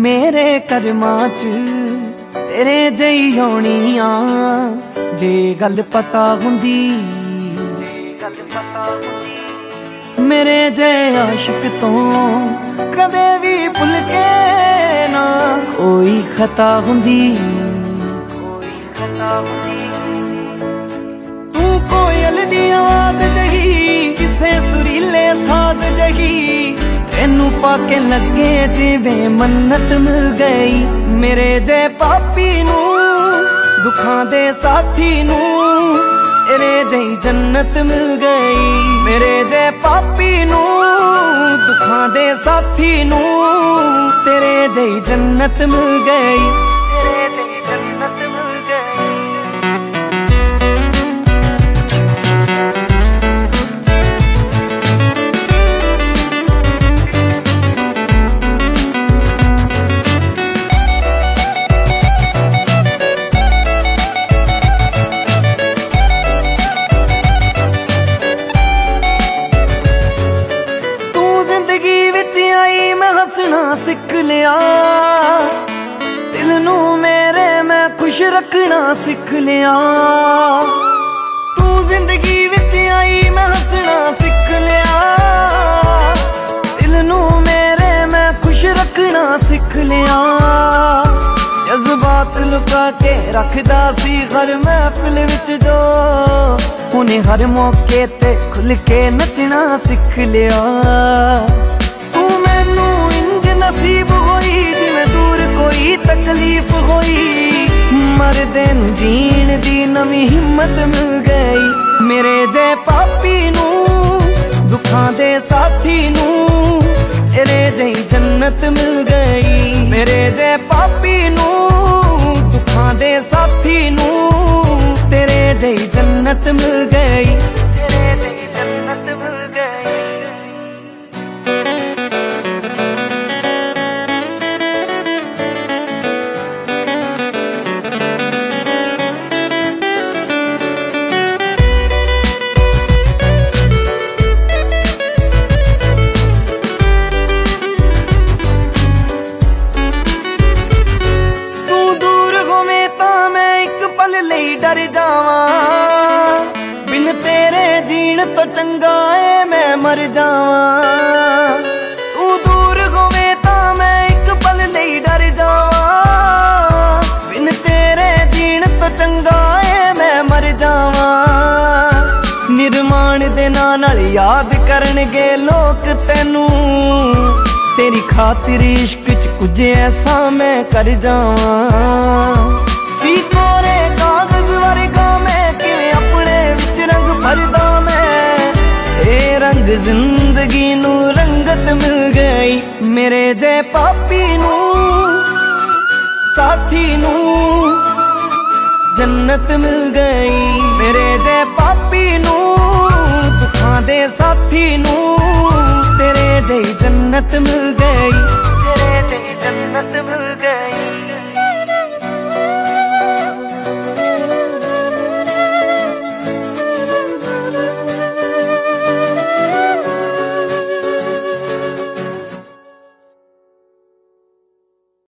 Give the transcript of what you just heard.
मेरे कर्मां च तेरे जई होनी आ। जे गल पता हुंदी मेरे जय आशिक तो कदे भी भुल के ना कोई खता हुंदी। तू कोयल दी आवाज जही किसे सुरीले साज जही तेनू पाके लगे जिवें मन्नत मिल गई। मेरे जय पापी नू दुखां दे साथी नू तेरे जई जन्नत मिल गई। मेरे जय पापी नू दुखां दे साथी नू तेरे जई जन्नत मिल गई। तेरे जई जन्नत मिल गई। हंसना सिख लिया दिल नू मेरे मैं खुश रखना सिख लिया। तू जिंदगी विच आई मैं हंसना सिख लिया दिल नू मेरे मैं खुश रखना सिख लिया। जज्बात लुका के रखदा सी हर महफिल विच जो हुणे हर मौके ते खुल के नचना सिख लिया। नसीब होई जिवें दूर कोई तकलीफ होई मरदे नू जीण दी नवी हिम्मत मिल गई। मेरे जय पापी नू दुखां दे साथी नू तेरे जई जन्नत मिल गई। मेरे जय पापी नू दुखां दे साथी नू तेरे जई जन्नत मिल गई। तेरे जई जन्नत मिल गई। डर जावा बिन तेरे जीण तो चंगा है मैं मर जावा। तू दूर होवे तां मैं एक पल लई डर जावा बिन तेरे जीण तो चंगा है मैं मर जावा। निर्माण दे नाल याद करनगे लोक तैनू तेरी खातिर इश्क च कुछ ऐसा मैं कर जावा। सी कोरे कागज वर्गा मैं किवें अपने विच रंग भरदा मैं ए रंग जिंदगी नू रंगत मिल गई। मेरे जय पापी नू साथी नू जन्नत मिल गई। मेरे जय पापी नू दुखां दे साथी नू तेरे जई जन्नत मिल गई। तेरे जई जन्नत मिल गई।